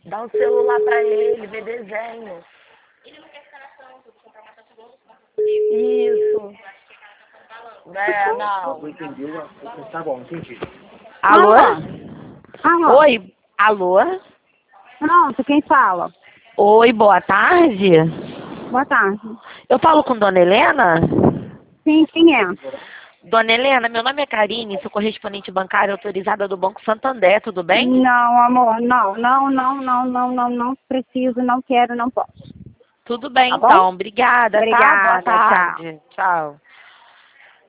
Dá um celular pra ele, ver desenho. Ele não quer ficar na ação, tu comprar uma ação igual Isso. Eu Não. entendeu? Tá bom, entendi. Alô? Alô? Oi, alô? Pronto, quem fala? Oi, boa tarde. Boa tarde. Eu falo com Dona Helena? Sim, quem é? Dona Helena, meu nome é Karine, sou correspondente bancária autorizada do Banco Santander, tudo bem? Não, amor, não preciso, não quero, não posso. Tudo bem, Tá bom? então. Obrigada, tá? Boa Obrigada, tchau. tarde. Tchau.